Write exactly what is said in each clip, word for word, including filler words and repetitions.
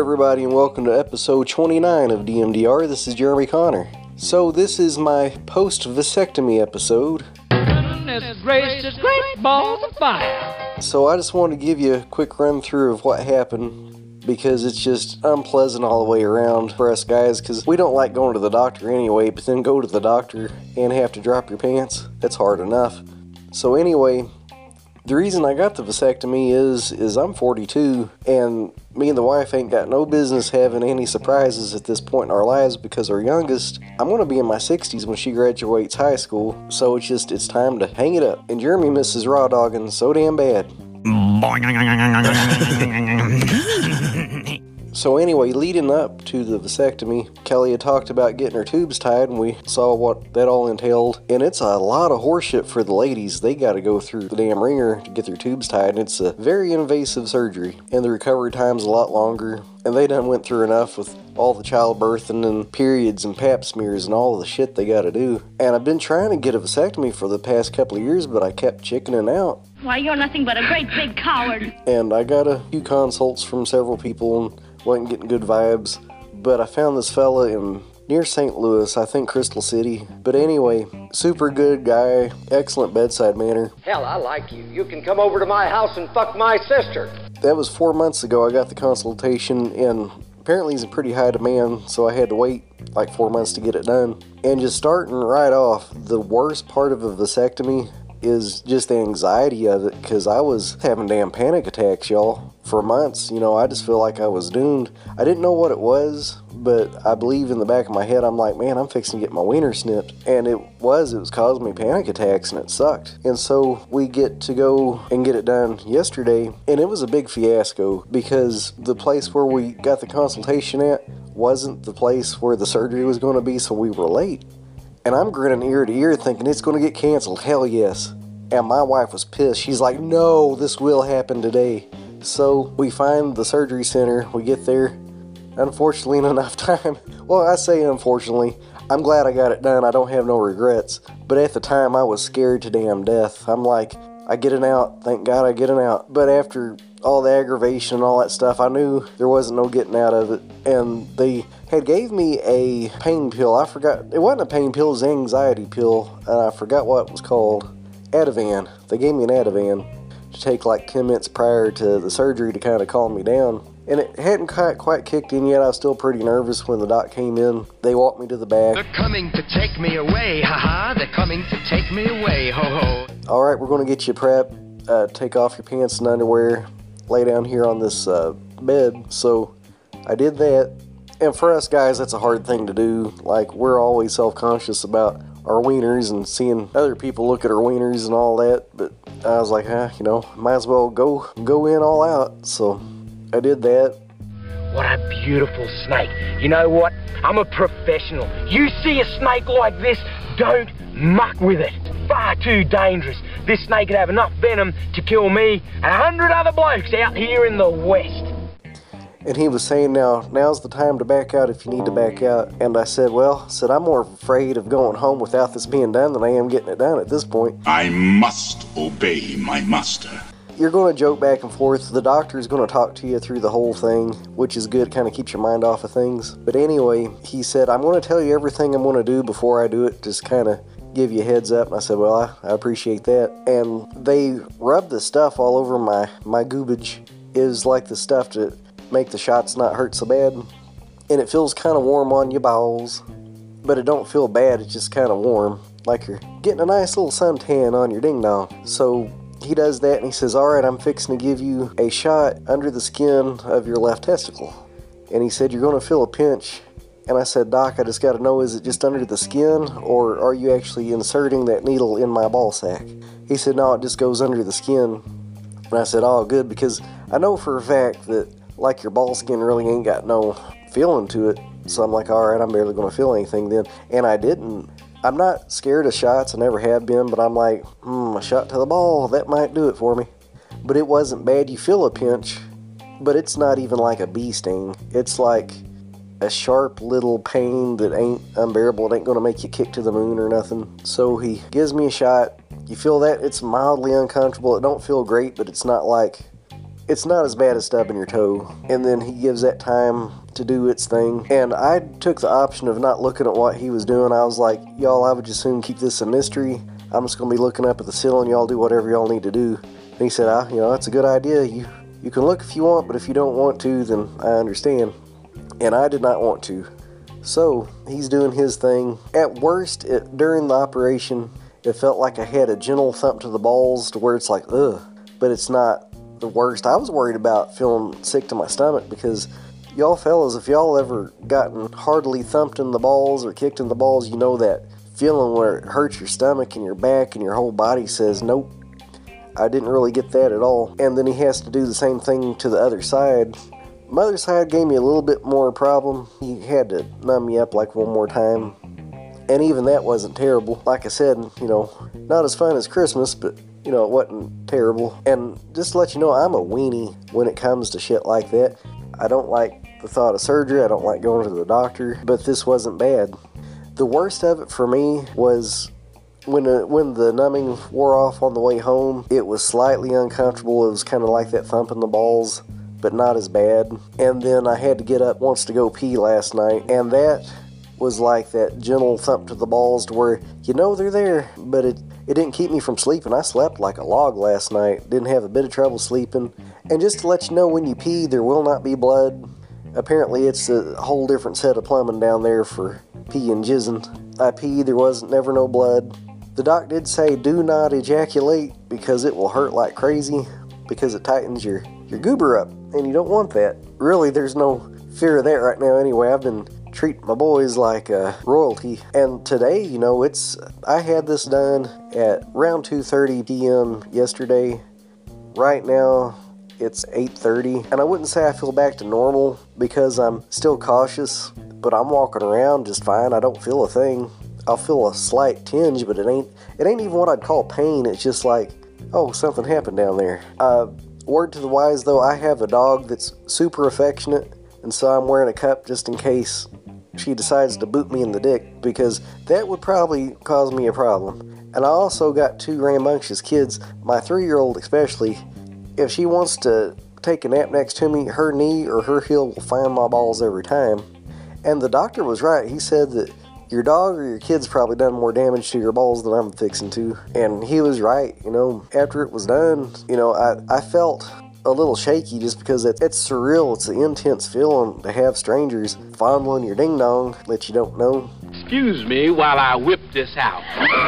everybody, and welcome to episode twenty-nine of D M D R. This is Jeremy Connor. So this is my post-vasectomy episode. Goodness gracious, great balls of fire. So I just wanted to give you a quick run through of what happened, because it's just unpleasant all the way around for us guys, because we don't like going to the doctor anyway, but then go to the doctor and have to drop your pants. That's hard enough. So anyway, the reason I got the vasectomy is is I'm forty-two, and me and the wife ain't got no business having any surprises at this point in our lives, because our youngest, I'm going to be in my sixties when she graduates high school, so it's just, it's time to hang it up. And Jeremy misses raw dogging so damn bad. So anyway, leading up to the vasectomy, Kelly had talked about getting her tubes tied, and we saw what that all entailed. And it's a lot of horseshit for the ladies. They got to go through the damn ringer to get their tubes tied, and it's a very invasive surgery. And the recovery time's a lot longer. And they done went through enough with all the childbirthing and periods and pap smears and all the shit they got to do. And I've been trying to get a vasectomy for the past couple of years, but I kept chickening out. Why, you're nothing but a great big coward. And I got a few consults from several people and wasn't getting good vibes. But I found this fella in near Saint Louis, I think Crystal City. But anyway, super good guy, excellent bedside manner. Hell, I like you. You can come over to my house and fuck my sister. That was four months ago I got the consultation, and apparently he's in pretty high demand, so I had to wait like four months to get it done. And just starting right off, the worst part of a vasectomy is just the anxiety of it, because I was having damn panic attacks, y'all, for months. You know, I just feel like I was doomed. I didn't know what it was, but I believe in the back of my head, I'm like, man, I'm fixing to get my wiener snipped. And it was, it was causing me panic attacks, and it sucked. And so we get to go and get it done yesterday, and it was a big fiasco, because the place where we got the consultation at wasn't the place where the surgery was going to be, so we were late. And I'm grinning ear to ear thinking it's going to get canceled. Hell yes. And my wife was pissed. She's like, no, this will happen today. So we find the surgery center. We get there. Unfortunately, in enough time. Well, I say unfortunately. I'm glad I got it done. I don't have no regrets. But at the time, I was scared to damn death. I'm like, I get it out. Thank God I get it out. But after all the aggravation and all that stuff, I knew there wasn't no getting out of it. And they had gave me a pain pill. I forgot. It wasn't a pain pill. It was an anxiety pill. And I forgot what it was called. Ativan. They gave me an Ativan to take like ten minutes prior to the surgery to kind of calm me down. And it hadn't quite, quite kicked in yet. I was still pretty nervous when the doc came in. They walked me to the back. They're coming to take me away, haha. They're coming to take me away, ho ho. All right, we're going to get you prepped. Uh, take off your pants and underwear. Lay down here on this uh, bed. So I did that. And for us guys, that's a hard thing to do. Like, we're always self-conscious about our wieners and seeing other people look at our wieners and all that. But I was like, ah, you know, might as well go go in all out. So I did that. What a beautiful snake. You know what? I'm a professional. You see a snake like this, don't muck with it. Far too dangerous. This snake could have enough venom to kill me and a hundred other blokes out here in the West. And he was saying, now, now's the time to back out if you need to back out. And I said, well, I said, I'm more afraid of going home without this being done than I am getting it done at this point. I must obey my master. You're going to joke back and forth. The doctor's going to talk to you through the whole thing, which is good, kind of keeps your mind off of things. But anyway, he said, I'm going to tell you everything I'm going to do before I do it, just kind of give you a heads up. And I said, well, I, I appreciate that. And they rubbed the stuff all over my, my goobage. It was like the stuff to make the shots not hurt so bad. And it feels kind of warm on your balls. But it don't feel bad, it's just kind of warm. Like you're getting a nice little suntan on your ding-dong. So he does that and he says, all right, I'm fixing to give you a shot under the skin of your left testicle. And he said, you're going to feel a pinch. And I said, Doc, I just got to know, is it just under the skin, or are you actually inserting that needle in my ball sack? He said, no, it just goes under the skin. And I said, oh, good, because I know for a fact that, like, your ball skin really ain't got no feeling to it. So I'm like, all right, I'm barely going to feel anything then. And I didn't. I'm not scared of shots, I never have been, but I'm like, hmm, a shot to the ball, that might do it for me. But it wasn't bad. You feel a pinch, but it's not even like a bee sting. It's like a sharp little pain that ain't unbearable. It ain't going to make you kick to the moon or nothing. So he gives me a shot. You feel that? It's mildly uncomfortable. It don't feel great, but it's not like it's not as bad as stubbing your toe. And then he gives that time to do its thing. And I took the option of not looking at what he was doing. I was like, y'all, I would just soon keep this a mystery. I'm just going to be looking up at the ceiling. Y'all do whatever y'all need to do. And he said, ah, you know, that's a good idea. You, you can look if you want, but if you don't want to, then I understand. And I did not want to. So he's doing his thing. At worst, it, during the operation, it felt like I had a gentle thump to the balls to where it's like, ugh. But it's not the worst. I was worried about feeling sick to my stomach because y'all fellas, if y'all ever gotten heartily thumped in the balls or kicked in the balls, you know that feeling where it hurts your stomach and your back and your whole body says, nope. I didn't really get that at all. And then he has to do the same thing to the other side. My other side gave me a little bit more problem. He had to numb me up like one more time. And even that wasn't terrible. Like I said, you know, not as fun as Christmas, but, you know, it wasn't terrible. And just to let you know, I'm a weenie when it comes to shit like that. I don't like the thought of surgery. I don't like going to the doctor. But this wasn't bad. The worst of it for me was when, uh, when the numbing wore off on the way home. It was slightly uncomfortable. It was kind of like that thump in the balls, but not as bad. And then I had to get up once to go pee last night. And that was like that gentle thump to the balls to where, you know, they're there, but it, it didn't keep me from sleeping. I slept like a log last night. Didn't have a bit of trouble sleeping. And just to let you know, when you pee, there will not be blood. Apparently, it's a whole different set of plumbing down there for pee and jizzing. I peed, there wasn't never no blood. The doc did say, do not ejaculate because it will hurt like crazy because it tightens your, your goober up, and you don't want that. Really, there's no fear of that right now anyway. I've been treat my boys like uh, royalty. And today, you know, it's I had this done at around two thirty p.m. yesterday. Right now, it's eight thirty. And I wouldn't say I feel back to normal because I'm still cautious, but I'm walking around just fine. I don't feel a thing. I'll feel a slight tinge, but it ain't it ain't even what I'd call pain. It's just like, oh, something happened down there. Uh, word to the wise, though, I have a dog that's super affectionate, and so I'm wearing a cup just in case she decides to boot me in the dick, because that would probably cause me a problem. And I also got two rambunctious kids, my three-year-old especially. If she wants to take a nap next to me, her knee or her heel will find my balls every time. And the doctor was right. He said that your dog or your kid's probably done more damage to your balls than I'm fixing to. And he was right, you know. After it was done, you know, I, I felt a little shaky just because it, it's surreal. It's an intense feeling to have strangers fondling your ding-dong that you don't know. Excuse me while I whip this out.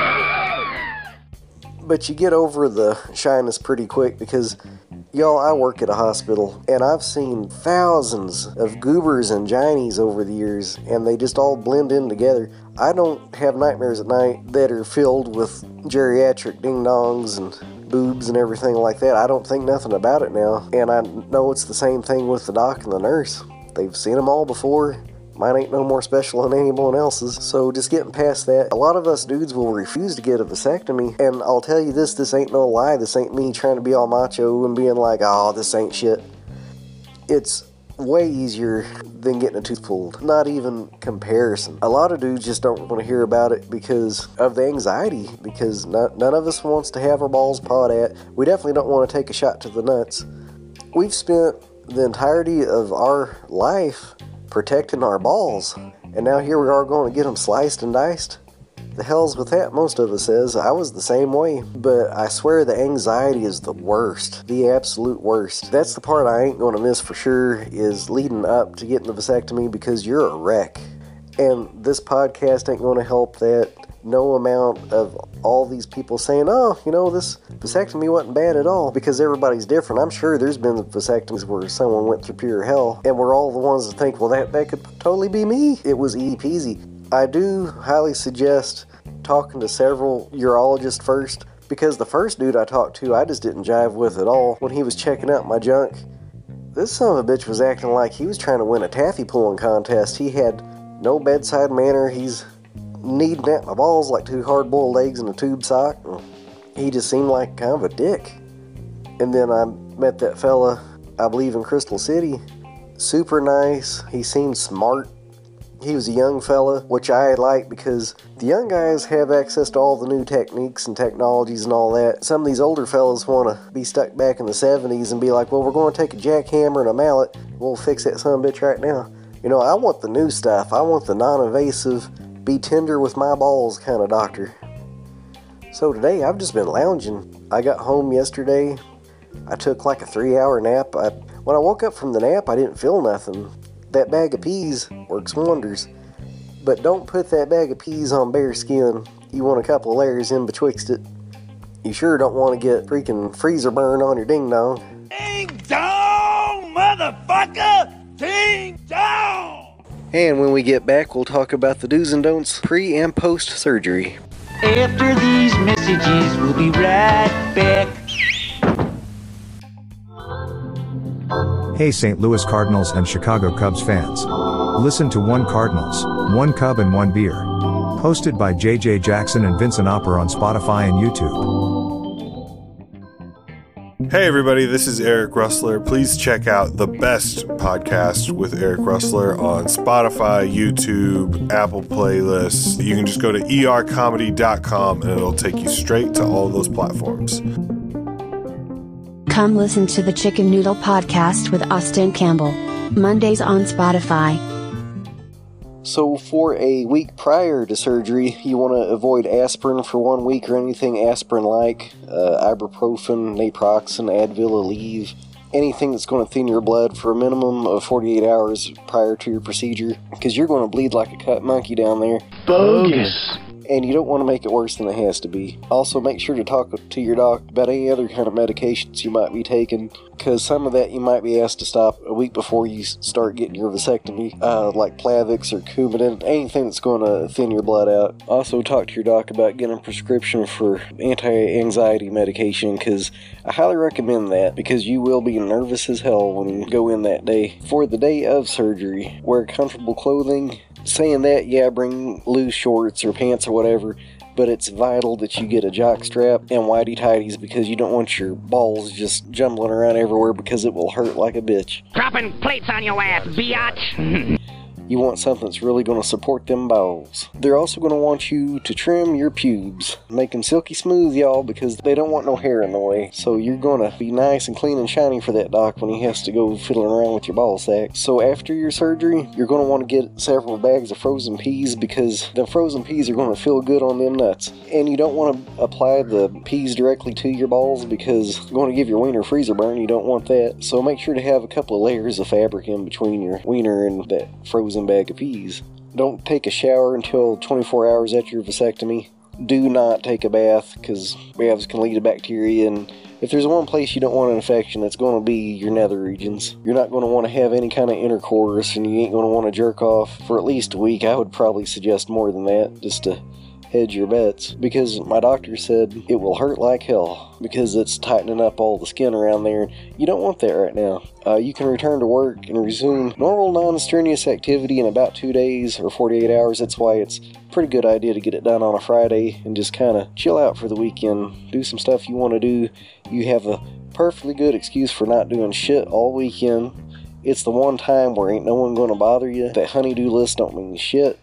But you get over the shyness pretty quick because, y'all, I work at a hospital, and I've seen thousands of goobers and ginies over the years, and they just all blend in together. I don't have nightmares at night that are filled with geriatric ding-dongs and boobs and everything like that. I don't think nothing about it now, and I know it's the same thing with the doc and the nurse. They've seen them all before. Mine ain't no more special than anyone else's. So just getting past that, a lot of us dudes will refuse to get a vasectomy. And I'll tell you this, this ain't no lie. This ain't me trying to be all macho and being like, oh, this ain't shit. It's way easier than getting a tooth pulled. Not even comparison. A lot of dudes just don't want to hear about it because of the anxiety. Because not, none of us wants to have our balls pawed at. We definitely don't want to take a shot to the nuts. We've spent the entirety of our life protecting our balls, and now here we are going to get them sliced and diced. The hell's with that, most of us says. I was the same way, but I swear the anxiety is the worst, the absolute worst. That's the part I ain't going to miss for sure, is leading up to getting the vasectomy, because you're a wreck. And this podcast ain't going to help that. No amount of all these people saying, oh, you know, this vasectomy wasn't bad at all, because everybody's different. I'm sure there's been vasectomies where someone went through pure hell, and we're all the ones that think, well, that, that could totally be me. It was easy peasy. I do highly suggest talking to several urologists first, because the first dude I talked to, I just didn't jive with at all. When he was checking out my junk, this son of a bitch was acting like he was trying to win a taffy pulling contest. He had no bedside manner. He's kneading at my balls like two hard-boiled eggs in a tube sock. He just seemed like kind of a dick. And then I met that fella, I believe in Crystal City. Super nice. He seemed smart. He was a young fella, which I like because the young guys have access to all the new techniques and technologies and all that. Some of these older fellas want to be stuck back in the seventies and be like, well, we're going to take a jackhammer and a mallet. We'll fix that son of a bitch right now. You know, I want the new stuff. I want the non-invasive, be tender with my balls kind of doctor. So today, I've just been lounging. I got home yesterday. I took like a three-hour nap. I, when I woke up from the nap, I didn't feel nothing. That bag of peas works wonders. But don't put that bag of peas on bare skin. You want a couple of layers in betwixt it. You sure don't want to get freaking freezer burn on your ding-dong. Ding-dong, motherfucker! Ding-dong! And when we get back, we'll talk about the do's and don'ts pre- and post-surgery. After these messages, we'll be right back. Hey Saint Louis Cardinals and Chicago Cubs fans. Listen to One Cardinals, One Cub and One Beer. Hosted by J J Jackson and Vincent Opper on Spotify and YouTube. Hey everybody, this is Eric Russler. Please check out the best podcast with Eric Russler on Spotify, YouTube, Apple playlists. You can just go to e r comedy dot com and it'll take you straight to all of those platforms. Come listen to the Chicken Noodle Podcast with Austin Campbell. Mondays on Spotify. So for a week prior to surgery, you want to avoid aspirin for one week or anything aspirin-like. Uh, ibuprofen, naproxen, Advil, Aleve. Anything that's going to thin your blood for a minimum of forty-eight hours prior to your procedure. Because you're going to bleed like a cut monkey down there. Bogus! And you don't want to make it worse than it has to be. Also, make sure to talk to your doc about any other kind of medications you might be taking, because some of that you might be asked to stop a week before you start getting your vasectomy, uh, like Plavix or Coumadin, anything that's going to thin your blood out. Also, talk to your doc about getting a prescription for anti-anxiety medication, because I highly recommend that, because you will be nervous as hell when you go in that day. For the day of surgery, wear comfortable clothing. Saying that, yeah, bring loose shorts or pants or whatever, but it's vital that you get a jock strap and whitey tighties because you don't want your balls just jumbling around everywhere because it will hurt like a bitch. Dropping plates on your ass, biatch! You want something that's really going to support them balls. They're also going to want you to trim your pubes. Make them silky smooth, y'all, because they don't want no hair in the way. So you're going to be nice and clean and shiny for that doc when he has to go fiddling around with your ball sack. So after your surgery, you're going to want to get several bags of frozen peas because the frozen peas are going to feel good on them nuts. And you don't want to apply the peas directly to your balls because it's going to give your wiener freezer burn. You don't want that. So make sure to have a couple of layers of fabric in between your wiener and that frozen bag of peas. Don't take a shower until twenty-four hours after your vasectomy. Do not take a bath because baths can lead to bacteria, and if there's one place you don't want an infection, it's going to be your nether regions. You're not going to want to have any kind of intercourse, and you ain't going to want to jerk off for at least a week. I would probably suggest more than that, just to hedge your bets, because my doctor said it will hurt like hell because it's tightening up all the skin around there. You don't want that right now. Uh, you can return to work and resume normal non-strenuous activity in about two days or forty-eight hours. That's why it's a pretty good idea to get it done on a Friday and just kind of chill out for the weekend. Do some stuff you want to do. You have a perfectly good excuse for not doing shit all weekend. It's the one time where ain't no one going to bother you. That honey-do list don't mean shit.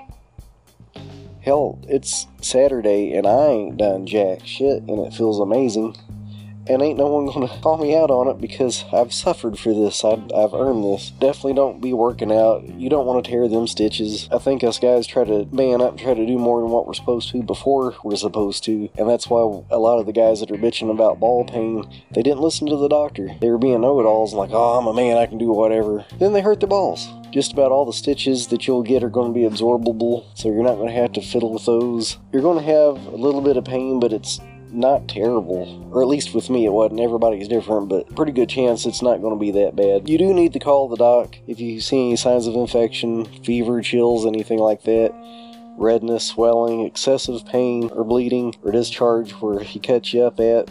Hell, it's Saturday and I ain't done jack shit and it feels amazing. And ain't no one gonna call me out on it because I've suffered for this. I've, I've earned this. Definitely don't be working out. You don't want to tear them stitches. I think us guys try to man up and try to do more than what we're supposed to before we're supposed to. And that's why a lot of the guys that are bitching about ball pain, they didn't listen to the doctor. They were being know-it-alls like, oh, I'm a man, I can do whatever. Then they hurt their balls. Just about all the stitches that you'll get are going to be absorbable, so you're not going to have to fiddle with those. You're going to have a little bit of pain, but it's not terrible. Or at least with me it wasn't. Everybody's different, but pretty good chance it's not going to be that bad. You do need to call the doc if you see any signs of infection, fever, chills, anything like that. Redness, swelling, excessive pain, or bleeding, or discharge where he cut you up at.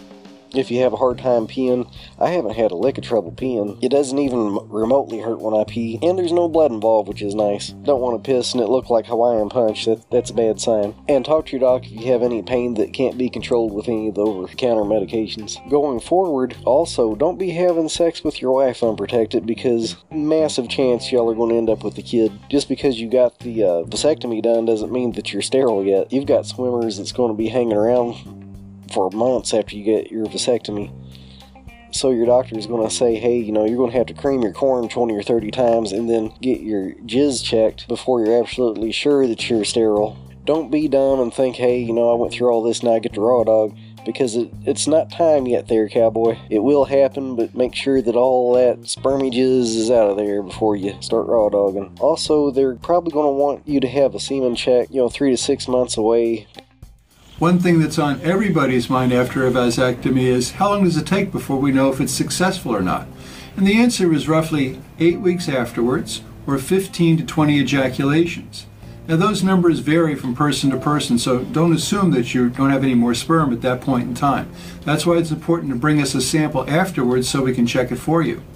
if you have a hard time peeing. I haven't had a lick of trouble peeing. It doesn't even remotely hurt when I pee, and there's no blood involved, which is nice. Don't want to piss and it look like Hawaiian Punch. That, that's a bad sign. And talk to your doc if you have any pain that can't be controlled with any of the over-the-counter medications. Going forward, also, don't be having sex with your wife unprotected, because massive chance y'all are going to end up with a kid. Just because you got the uh, vasectomy done doesn't mean that you're sterile yet. You've got swimmers that's going to be hanging around for months after you get your vasectomy. So your doctor is going to say, hey, you know, you're going to have to cream your corn twenty or thirty times and then get your jizz checked before you're absolutely sure that you're sterile. Don't be dumb and think, hey, you know, I went through all this and I get the raw dog, because it, it's not time yet there, cowboy. It will happen, but make sure that all that spermy jizz is out of there before you start raw dogging. Also, they're probably going to want you to have a semen check, you know, three to six months away. One thing that's on everybody's mind after a vasectomy is, how long does it take before we know if it's successful or not? And the answer is roughly eight weeks afterwards, or fifteen to twenty ejaculations. Now those numbers vary from person to person, so don't assume that you don't have any more sperm at that point in time. That's why it's important to bring us a sample afterwards so we can check it for you.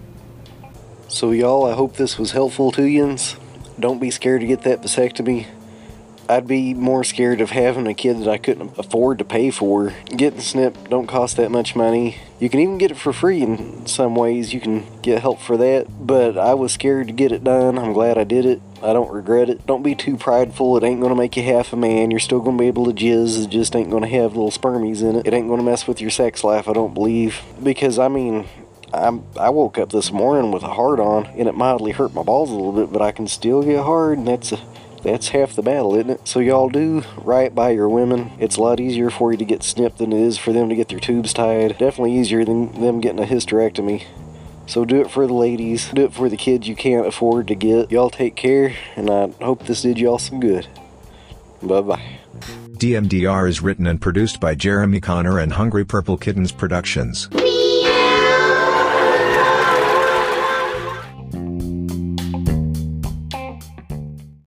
So y'all, I hope this was helpful to yous. Don't be scared to get that vasectomy. I'd be more scared of having a kid that I couldn't afford to pay for. Getting snipped don't cost that much money. You can even get it for free in some ways. You can get help for that. But I was scared to get it done. I'm glad I did it. I don't regret it. Don't be too prideful. It ain't going to make you half a man. You're still going to be able to jizz. It just ain't going to have little spermies in it. It ain't going to mess with your sex life, I don't believe. Because, I mean, I'm, I woke up this morning with a hard on, and it mildly hurt my balls a little bit, but I can still get hard, and that's a... That's half the battle, isn't it? So y'all do right by your women. It's a lot easier for you to get snipped than it is for them to get their tubes tied. Definitely easier than them getting a hysterectomy. So do it for the ladies. Do it for the kids you can't afford to get. Y'all take care, and I hope this did y'all some good. Bye-bye. D M D R is written and produced by Jeremy Connor and Hungry Purple Kittens Productions.